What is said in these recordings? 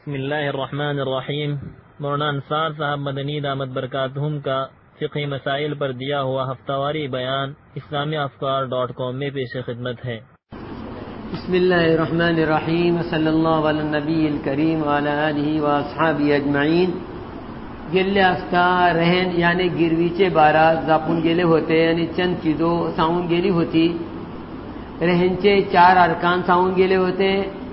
بسم اللہ الرحمن الرحیم۔ مولانا انصار صاحب مدنی دامت برکاتہم کا فقہی مسائل پر دیا ہوا ہفتہ واری بیان islamiafkar.com میں پیش خدمت ہے۔ بسم اللہ الرحمن الرحیم، صلی اللہ علی النبی الکریم وعلی آلہ واصحابہ اجمعین۔ گلے افتا رہن یعنی گرویچے بارات زاپون گیلے ہوتے یعنی چند چیزوں ساؤن گیلی ہوتی، رہنچے چار ارکان ساؤن گیلے ہوتے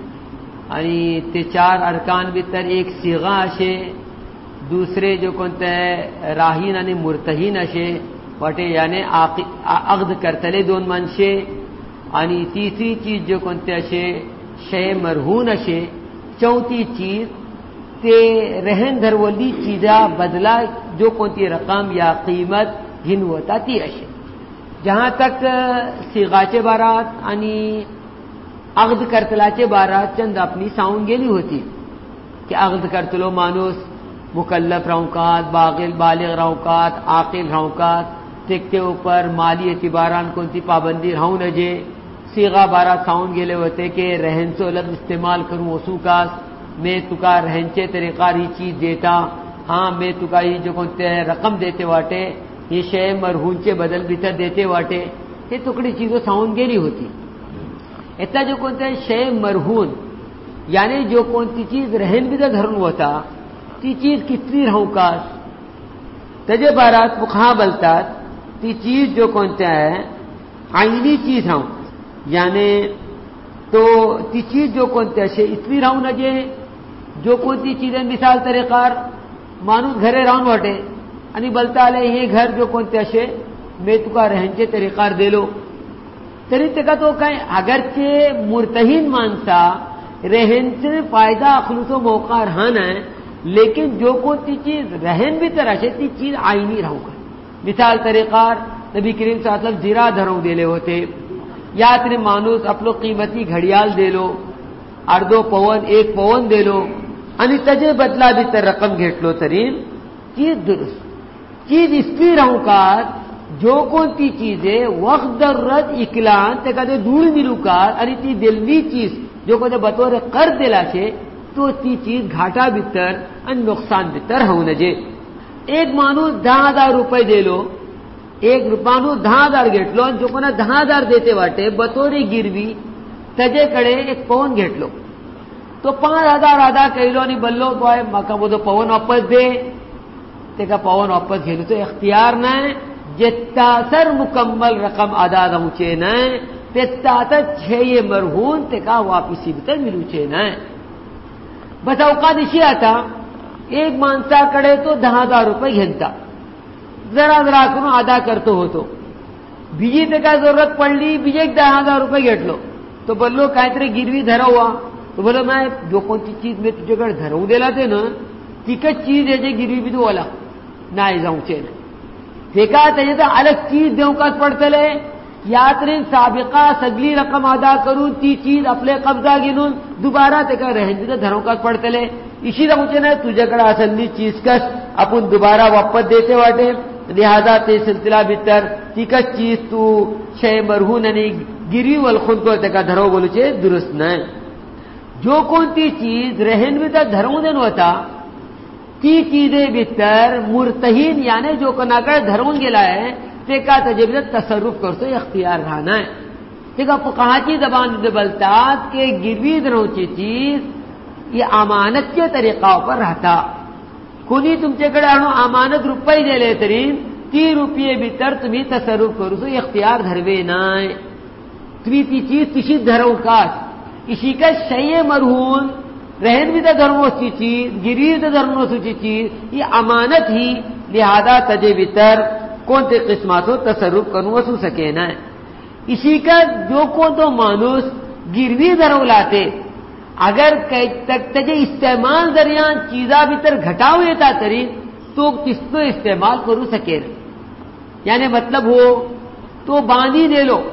یعنی تے چار ارکان بتر ایک صیغہ اشے، دوسرے جو کنتے راہین یعنی مرتہین اشے وٹے یعنی عقد کرتلے دون منشے، یعنی تیسری چیز جو کنتے اشے شے مرہون اشے، چوتھی چیز تے رہن دھرولی چیزا بدلا جو کنتی رقم یا قیمت گھن ہوتا تی اشے۔ جہاں تک صیغاچے بارات یعنی عقد کرتلاچے بارات چند اپنی ساؤن گیلی ہوتی کہ عقد کرتلو مانوس مکلف روکات، بالغ روکات، عاقل روکات، ٹکتے اوپر مالی اعتباران کنتی پابندی رہوں نجے۔ صیغہ بارات ساؤن گیلے ہوتے کہ رہن سے لفظ استعمال کروں وسو کاس، میں تکا رہنچے طریقہ ری چیز دیتا، ہاں میں تکا یہ جو کنتے رقم دیتے واٹے، یہ شے مرہون چے بدل بیتر دیتے واٹے، یہ ٹکڑی چیزوں ساؤن گیلی ہوتی۔ اتنا جو کنتے شے مرہون یعنی جو کونتی چیز رہن بھی دھرن ہوتا، تی چیز کتنی رہوں کاس تجھے بارات مخواہ بلتا، تی چیز جو کونتے ہیں عینی چیز ہوں یعنی تو تی چیز جو کونتے ہیں اتنی رہوں نجے جو کونتی چیزیں مثال طریقار مانوس گھرے رہوں وٹے یعنی بلتا لے یہ گھر جو کونتے ہیں میں تو کا رہنچے طریقار دے لو طریقے کا تو کہیں اگرچہ مرتہین مانسا رہن سے فائدہ خلوص و موقع رہن ہے، لیکن جو کونتی چیز رہن بھی طرح سے تی چیز آئینی رہوں گا۔ مثال طریقار نبی کریم صلی اللہ علیہ وسلم زیرہ دھروں دے لے ہوتے، یا اتنے مانوس اپلو قیمتی گھڑیال دے لو، اردو پون ایک پون دے لو، یعنی تجھے بدلا بھی تر رقم گھٹ لو ترین چیز درست چیز اس کی رہوں کا جو کونتی چیزیں وقت در رد اکلان تے کدے دور ملوکار اری تی دلوی چیز جو کدے بطور قرض دلا چھے تو تی چیز گھاٹا بتر ان نقصان بتر ہوں نجے۔ ایک مانوس 10,000 روپے دے لو، ایک مانوس 10,000 گھٹ لو، جو کنا 10,000 دیتے واٹے بطور گروی تجے کڑے ایک پون گھٹ لو تو 5,000 ادا کہلو نہیں بلو تو آئے مکہ وہ تو پون واپس دے تے کا پون واپس گھلو تو اختیار نہ ہے جتا سر مکمل رقم ادا رہوچے نہ تتا تک چھے یہ مرہون تے کا واپسی بتر ملوچے نہ بس اوقات اسی آتا ایک مانسا کڑے تو 10,000 روپے گھنتا ذرا کنو ادا کرتو ہو تو بیجی تے کا ضرورت پڑ لی بیجے ایک 10,000 روپے گھٹ لو تو بلو کہتے گروی دھرا ہوا تو بولو میں جو کون سی چیز میں تجھے گھر دھروں دے لاتے نا ٹکٹ چیز ہے جے گروی بھی تو والا نہ جاؤں چے نہ دیکھا تجھے تو الگ چیز دیوں کا پڑتا لے یا ترین سابقہ سگلی رقم ادا کروں تی چیز اپنے قبضہ گنوں دوبارہ تکا رہن دیتا دھروں کا پڑتا لے اسی رہوں چے نا تجھے کڑا اصلی چیز کس اپن دوبارہ واپس دیتے واٹے لہذا تے سلسلہ بتر ٹکٹ چیز تو شے مرہون نہیں گری والخون کو تکا دھروں بولو چے درست نہ جو کون تی چیز رہن بھی تک دھروں دن ہوتا تی چیزیں بتر مرتہین یعنی جو کنا کر دھروں گلا ہے تے کا تجربہ تصرف کر سو اختیار رہنا ہے تے کا فقہاتی زبان دے بلتات کے گروی دھروں کی چیز یہ امانت کے طریقہ پر رہتا کونی تم چکڑے انو امانت روپے دے لے ترین 30 روپے بتر تمہیں تصرف کر سو اختیار دھروے نہ تمہیں تی چیز تشید دھروں کا اسی کا شیء مرہون رہن بھی تو دھرموں کی چیز گریر تو دھرموں کی چیز یہ امانت ہی لہذا تجے بتر کون تے قسماتوں تصرف کروں وسو سکے نہ اسی کا جو کون تو مانوس گروی دھروں لاتے اگر تجے استعمال دریان چیزا بتر گھٹاؤ دیتا تری تو کس تو استعمال کروں سکے نہ یعنی مطلب ہو تو باندھی دے لو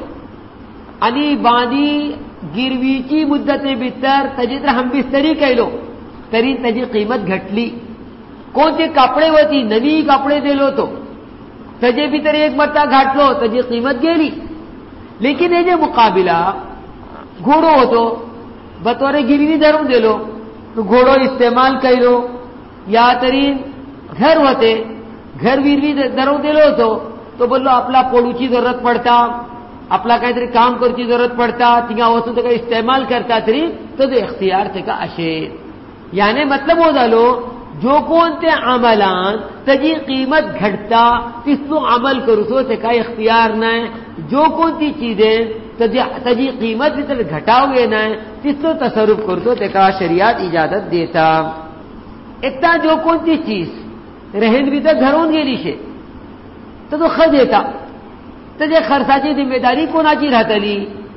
انی باندھی گروی کی مدت بتر تجھے ہم بستری کہہ لو تری تجھے قیمت گھٹ لی کون سے کپڑے ہوتی نوی کپڑے دے لو تو تجھے بتر ایک مرتبہ گھٹ لو تجھے قیمت گیلی لیکن یہ جو مقابلہ گھوڑو ہو تو بطور گروی دھروں دے لو تو گھوڑو استعمال کرو. یا ترین گھر ہوتے گھر ویروی درو دلو تو بولو اپلا پوڑوچی ضرورت پڑتا, اپلا کہیں تری کام کرچی ضرورت پڑتا, تینگا وسط کا استعمال کرتا تری تو اختیار تے کا اشیر. یعنی مطلب ہو دالو جو کون تے عملان تجی قیمت گھٹتا تس تو عمل کرو سو تے کا اختیار نہ ہے. جو کون تی چیزیں تجی قیمت بھی تر گھٹاؤ گے نہ ہے تس تو تصرف کرو سو تے کا شریعت اجازت دیتا. اتنا جو کون تی چیز رہن بھی تک گھرون گے لیشے تو خرچ دیتا تجھے خرچاچی ذمہ داری کو نہ چی رہتا لی.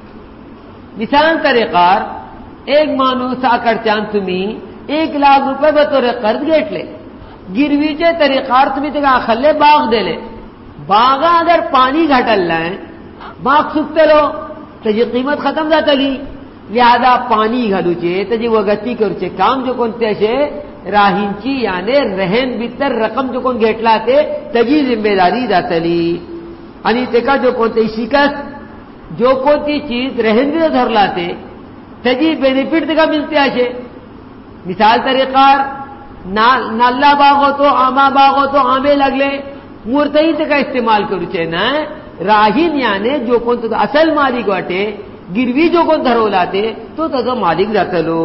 مثال طریقار ایک مانوس آ کر چاند تمہیں 1,00,000 روپے بطور قرض گیٹ لے, گرویچے طریقار تمہیں تکا خلے باغ دے لے. باغا اگر پانی گھٹل لائیں باغ سکتے لو تجھے قیمت ختم جاتا لی. لہذا پانی گھلو چے تجھے وگتی کرچے کام جو کونتے شے راہینچی یعنی رہن بیتر رقم جو کون گھٹلا تے تجھے ذمہ داری جاتا لی. یعنی تکا جو کونتے شکست جو کونتی چیز رہن بھی دھر لاتے تجھے بینیفٹ تکا ملتے آشے. مثال طریقار نالا باغ ہو تو آما باغ ہو تو آمے لگ لے مورتہی تکا استعمال کرو چے نا راہین یعنی جو کون تو اصل مالک واٹے گروی جو کون دھرو لاتے تو مالک جاتا لو.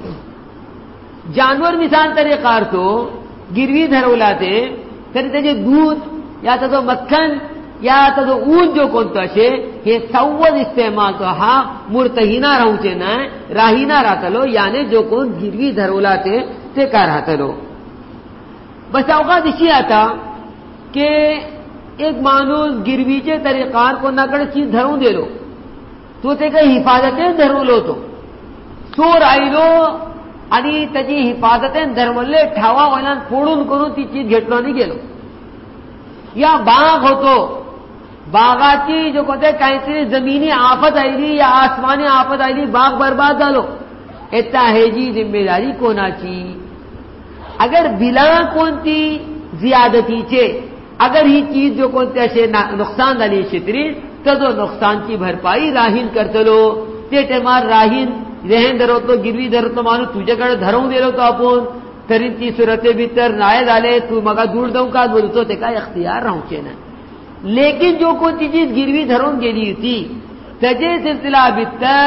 جانور مثال طریقار تو گروی دھرو لاتے پھر تجھے دودھ یا تو مکھن یا تو اون جو کون تو اشے یہ سوّد استعمال تو ہاں مرتہینہ رہوں چے نا راہینہ رہتا لو یعنی جو کون گروی دھرو لاتے تے کا رہتا لو. بس اوقات اسی آتا کہ ایک مانوس گرویچے طریقار کو نہ کر چیز دھروں دے لو تو تے کہ حفاظتیں دھروں لو تو سور آئی لو انی تجی حفاظتیں دھرملے ٹھاوا ویلان پھوڑن کنو تی چیز گھٹلو نہیں گے لو. یا باغ ہو تو باغاتی جو کہتے ہیں کہیں سے زمینی آفت آئی لی یا آسمانی آفت آئی لی باغ برباد ڈالو اتنا ہے جی ذمہ داری کو نہ چی. اگر بلا کونتی زیادتی چے اگر ہی چیز جو کونتے ایسے نقصان دالی شتری تو نقصان کی بھرپائی راہین کرتے لو. تیٹے مار راہین رہن درو تو گروی درو تو مانو تجھے کڑ دھروں دے لو تو اپون ترین تی صورت بھیتر نائے ڈالے تو مگا دور دوں کا بولو تو تے کا اختیار رہوں چینا. لیکن جو کوئی چیز گروی دھروں گے لی تھی تجھے سلسلہ بھیتر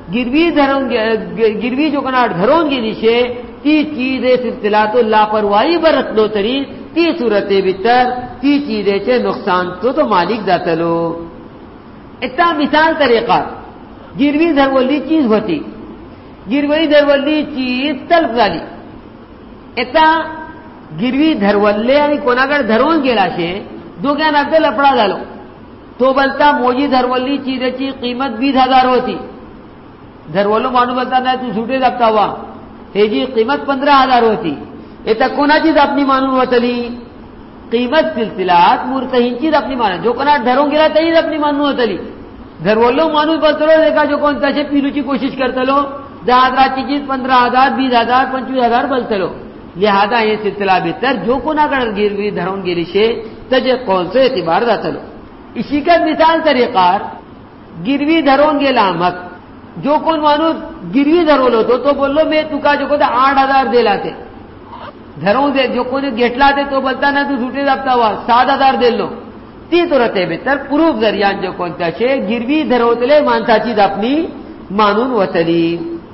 گروی جو کناٹ دھروں گے لیشے تی چیزیں سلسلہ تو لاپرواہی برت لو تری تی صورت بھیتر تی چیزیں چے نقصان تو مالک جاتا لو. اتنا مثال طریقہ گروی دھرولی چیز ہوتی گروی دھرولی چیز تلف ڈالی اتنا گروی دھرولے یعنی کوناگر دھرون گیلا شے دو کیا نقدے لپڑا ڈالو تو بلتا موجی دھرولی چیزیں چی قیمت 20,000 ہوتی دھرولو مانو بلتا نہ تو جھوٹے دبتا ہوا ہے جی قیمت 15,000 ہوتی. اتنا کونا چیز اپنی مانو وطلی قیمت سلسلات مرتہین چیز اپنی مانو جو کنا دھروں گیلا تیز اپنی مانو وطلی دھرولو مانو بلتا لو دیکھا جو کون سے پیلو چی کوشش کرتا لو 10,000 کی چیز 15,000 20,000 25,000 بلتا لو. لہذا یہ سلسلہ بہتر جو کنا کر گروی دھرون گیلی شے تجھے کون سے اعتبار داتا لو. اسی کا مثال طریقار گروی دھرون گے لامت جو کون مانو گروی دھرو لو تو بولو میں تو کا جو کہتا 8,000 دے لاتے دھروں دے جو کون گیٹ لاتے تو بلتا نہ تو جھوٹے دبتا ہوا 7,000 دے لو تی تو رہتے بہتر پروف ذریعان جو کونتا شے گروی دھرو تلے مانتا چیز اپنی مانون وطلی.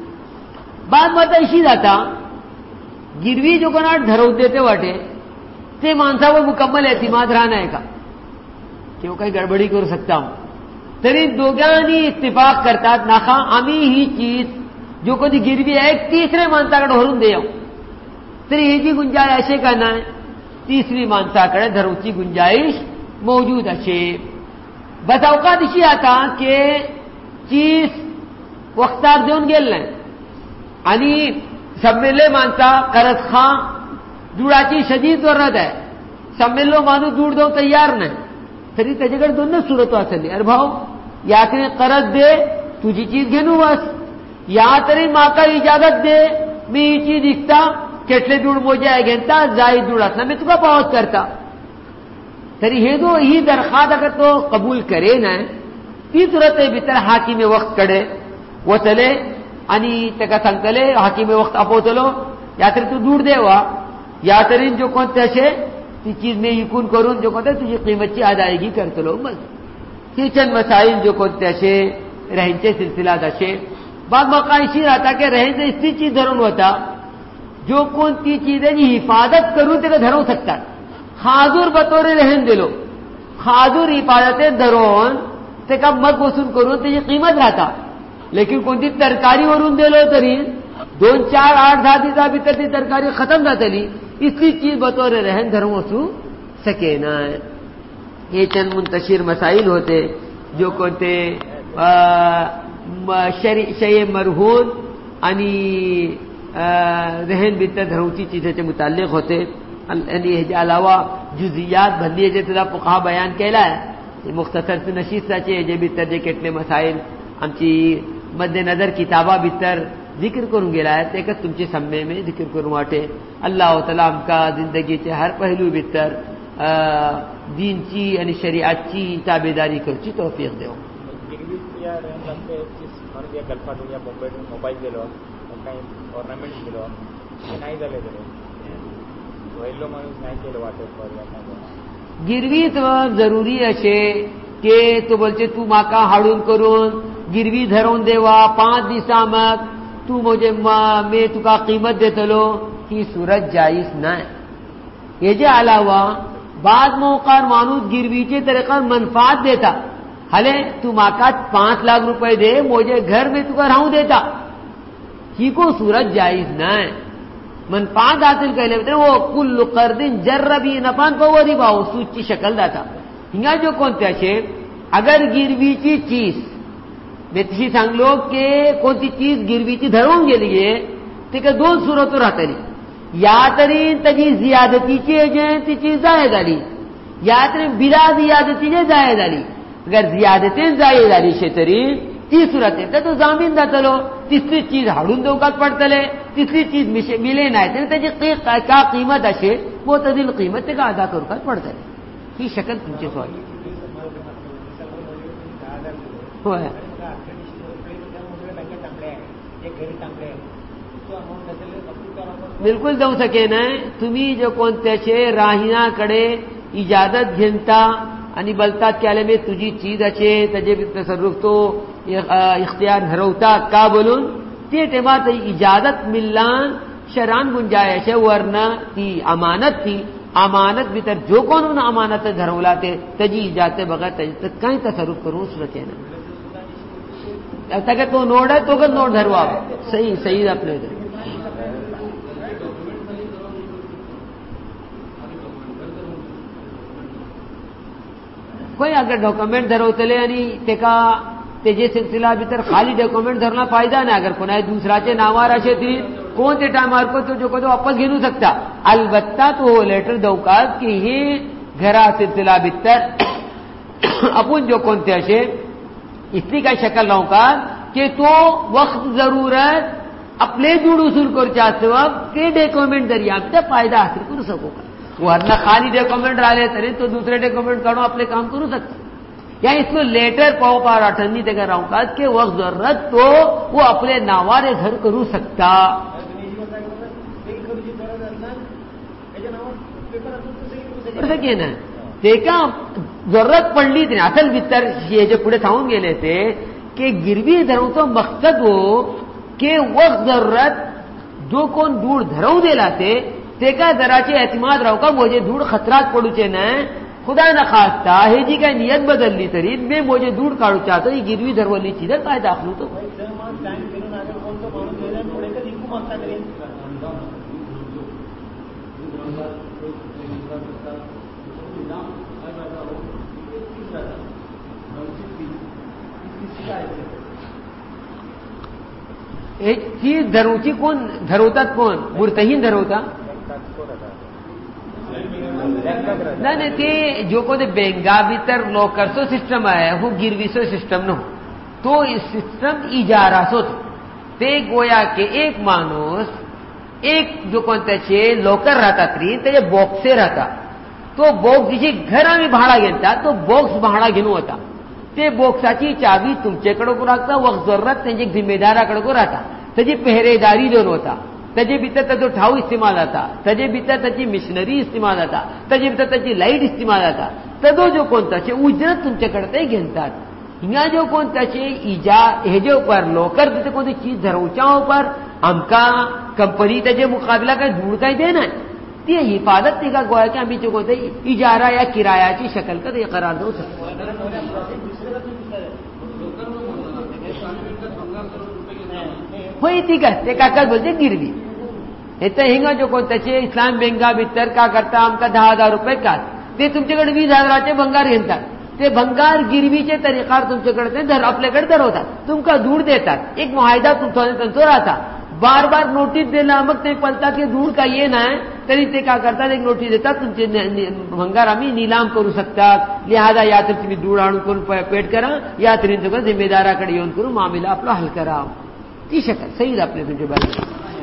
بعد ماتا اسی داتا گروی جو کناٹ دھرو دیتے واٹے تے مانسا وہ مکمل اعتماد رہنا ہے کا کہ وہ کئی گڑبڑی کر سکتا ہوں تری دوگانی اتفاق کرتا ناخا امی ہی چیز جو کو دی گروی ایک تیسرے مانسا کڑ ہرون دے ہوں تری ہی جی گنجائش ایسے کرنا ہے تیسری مانسا کڑ دھرو چی گنجائش موجود اچھے. بس اوقات اسی آتا کہ چیز وقتار دیون گیل لیں یعنی سب ملے مانتا قرض خاں جوڑا چی شدید ضرورت ہے سب ملو مانو جوڑ دو تیار نہیں تری تجگر دونوں صورت واصل ہے. ارے بھاؤ یا تری قرض دے تجھی چیز گھنو بس یا تری ماں کا اجازت دے میں یہ چیز دکھتا کٹلے جوڑ مو جائے گھنتا زائد جوڑاتنا میں تو کا پاوت کرتا تری ہے دو ہی درخواست اگر تو قبول کرے نا تی صورت بہتر حاکم وقت کڑے وہ چلے आणि ताका सांगतले हाकीमे वक्त आपोवतलो या तरी तूं दूड देवा या तरेन जो कोण तशें ती चीज में यकून करून जो कोणते तुझी कीमतची अदायगी करतलो बस ही चंद मसाइल जो कोणते असे रहनचे सिलसिलात असे बाद मौका इशी रहता कि रहन से इतनी चीज धरून होता जो कोण ती चीजेची हिफाजत करून त्याला धरू शकतात खाजूर बतोरे रहन दिलो खाजूर हिफाजते धरून त्याका मग वसूल करून त्याची किंमत राहता लेकिन कोणती तरकारी वरून दिलो तरी 2, 4, 8, 10 दिवसा भीतर ती तरकारी खत्म जातली इतनी चीज बतोरे रहन धरून वसू सके ना ये चंद मुंतशिर मसाइल होते जो कोणते शय मरहून आणि रहन भीतर धरूची चीजेचे मुताल्लिक होते आणि ह्याच्या अलावा जुजियात भरली जे तुला फुकाहा बयान केला आहे मुख्तसर नशीसाचे हेजे भितर जे केटले मसाइल आमची मध्यनजर किताबा भितर जिक्र करून गेला आहे ते तुमचे सम्मे में जिक्र करून वाटे अल्लाह ताला आमका जिंदगीचे हर पहलू भितर दीनची आणि शरीयतची ताबेदारी करची तौफीक देव मोबाईल दिलो काही ऑर्नामेंट दिलो नाही झाले वयलो माणूस नाही केलं वाटत गिरवीत जरुरी असे की तू बोलचे तू माका हाडून करून गिरवी धरून देवा 5 दिवसा मग तू मुझे मैं तुका कीमत देतलो ही सूरत जायज नाही हेजे अलावा बाद मौकार माणूस गिरवीचे तरीका मनफात देता हले तू माका 5 लाख रुपए दे मुझे घर में तुका राहू देता ही को सूरत जायज नाही मनफात हासिल केले वो कुल्लु कर्दिन जर्रबी नफान पवरी भाव सूची शक्ल दाता हिंगा जो कोणते असे अगर गिरवीची चीज मी तशी सांगलो की कोणती चीज गिरवीची धरून गेली ते का 2 सूरत राहतली या तरी त्याची जियादतीची जे ती चीज जाय झाली या तरी बिला जियादतीचे जाय झाली अगर जियादतीन जाय झाली शेतरी ती सूरत येते तो जामीन जातलो तिसरी चीज हाडून देवकात पडतले तिसरी चीज मिले नाही तरी त्याची का कीमत असे वो तदील कीमत ते का अदा करूकात पडतले ही शकल तुमची सोय होय बिलकुल जाऊ सके नाही तुम्ही जो कोणत्याचे राहिनाकडे इजाजत घेता आणि बोलतात की आले मी तुझी चीज असे त्याचे तसरुफ तो इख्तियार ठरवता का बोलून ते तेव्हा इजाजत मिल्लान शरान गुंजायश वरना ती अमानत भीतर जो कोण अमानत धरवला ते त्याची इजाजत बघा त्याच्यात काही तसरुफ करून सुरते ना आता का तो नोड आहे तो का नोड धरवा सही आपले कोई अगर डॉक्युमेंट धरवतले आणि तेजे सिलसिला भीतर खाली डॉक्युमेंट धरना फायदा नाही अगर कोणा दुसराचे नावार असे ती कोण ते टायमार को तो जो को वापस घेऊ शकता अलबत्ता तो लेटर दवकात की ही घरा सिलसिला भीतर आपण जो कोणते असे इतनी काय शक्ल लावकात की तो वक्त जरूरत अपने जुड़ उसूल करच्या सबब के डॉक्युमेंट जरिया ते फायदा हासिल करू शकू का वरना खाली डॉक्युमेंट राहिले तरी तो दूसरे डॉक्युमेंट काढून आपले काम करू सकता या इसको लेटर पावर अठन्नी ते राहूकात के वक्त जरूरत तो वो अपने नावारे घर करू सकता ना ते का जरूरत पडली तरी असल भीतर हे जे पुढे सांगून गेले ते की गिरवी धरवतो मकसद हो के वक्त जरूरत जो कोण दूर धरवू दिला ते का जराचे एतमाद राहू का मोजे दूर खतरात पडूचे नाही खुदा न खास्ता हे जी काय नियत बदलली तरी मी मोजे दूर काढू चाहतो ही गिरवी धरवली चीज काय दाखलू तो एक चीज धरूची कोण धरवतात कोण मुर्तहीन धरवता नाही ते जो कोणते बँका भीतर लोकरचो सिस्टम आहे हो गिरवीचो सिस्टम नो तो सिस्टम इजाराचोच ते गोया के एक माणूस एक जो कोणत्याचे लोकर राहतात री त्याचे बॉक्से राहतात तो बॉक्स जिचे घर आम्ही भाडा घेता तो बॉक्स भाडा घेऊन होता ते बॉक्साची चावी तुमच्याकडे को राहता वक्त जरूरत त्यांची जिम्मेदाराकडे को राहता ताची पहरेदारी दोन वता, ताचे भितर ताचो ठाव इस्तेमाल जाता, ताचे भितर ताची मिशनरी इस्तेमाल जाता, ताचे भितर ताची लाईट इस्तेमाल जाता. तदो जो कोण ताचे उजरत तुमचे कडेन ते घेतात. हिंगा जो कोण ताचे हेजे उपर लोकर तिथे कोणती चीज धरवच्या उपर आमकां कंपनी ताचे मुकाबला काय धूळ काय देना. ती हिफाजत तिका गोंयाचे आमी जे कोणते इजारा या किरायाची शकल कधी करार देऊ शकतो. होय ठीक आहे, ते काकाच बोलते गिरवी. हे तर हिंगा जो कोण त्याचे इस्लाम बँका भितर का करता आमकां 10,000 रुपये कात, ते तुमच्याकडे 20,000चे भंगार घेतात. ते भंगार गिरवीचे तरीकार तुमच्याकडे ते आपल्याकडे धरवतात, तुमका धूळ देतात. एक मुहायदा तुमचा त्यांचो राहता. बार बार नोटीस दिला मग ते पलतात की धूळ काही ये नाही तरी ते काय करतात, एक नोटीस देतात तुमचे भंगार आम्ही निलाम करू शकतात, लिहाजा या तर तुम्ही धूळ आणून करून पेट करा, या तरी तुमच्या जिम्मेदाराकडे येऊन करून मामिला आपला हल करा. ती शकल सही आपले तुमचे बाजू.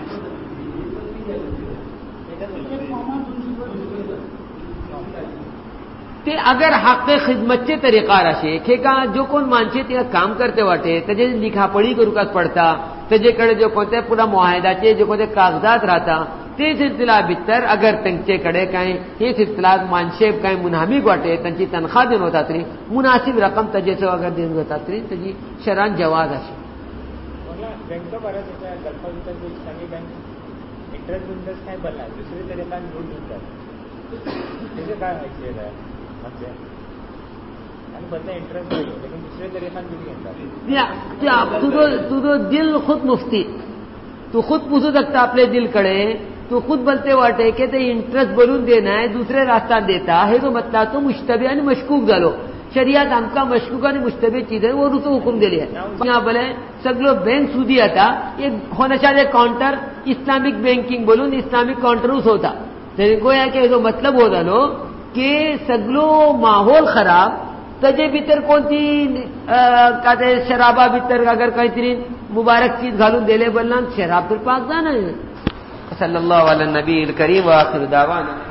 ते अगर हक खिदमतचे तरीकार असे की का जो कोण माणसे ते काम करते वाटे त्याचे लिखापळी करूकाच पडता, त्याच्याकडे जो कोणते पुरा मुआयदाचे जे कोणते कागदात राहता ते सिलसिला भितर अगर त्यांच्याकडे काही हे सिलसिला माणसे काही मुनामिक वाटे त्यांची तनख्वाह देऊन होता तरी मुनासिब रक्कम त्याच्याचं अगर देऊन होता तरी त्याची शरान जवाज असे. बँका बऱ्याच गल्फा इस्लामी बँक इंटरेस्ट बिंदस काय बनला दुसरी तरीका लूट देतात, त्याचे काय व्हायचे आहे आणि बदला इंटरेस्ट नाही लेकिन दुसरे तरीका लूट घेतात. तुझो दिल खुद मुफ्ती, तू खुद पुसू शकता आपले दिलकडे. तू खुद बोलते वाटे की ते इंटरेस्ट भरून देणार दुसरे रास्ता देता, हे जो मतला तो मुश्तबे आणि मशकूक झालो. शरियात आमका मशकूक आणि मुश्तबे चीजें वरूचो हुकूम दिली आहे. यहाँ बोले सगळो बँक सुदी आता एक होण्याच्या काउंटर इस्लामिक बँकिंग बोलून इस्लामिक काउंटरूच होता. तरी गोया की जो मतलब हो जालो की सगळो माहोल खराब, ताजे भितर कोणती का ते शराबा भितर अगर काहीतरी मुबारक चीज घालून दिले बोलना शराब तर पाक जाना. सल्लल्लाहु अलैहि नबी करीम व आखिर दावाना.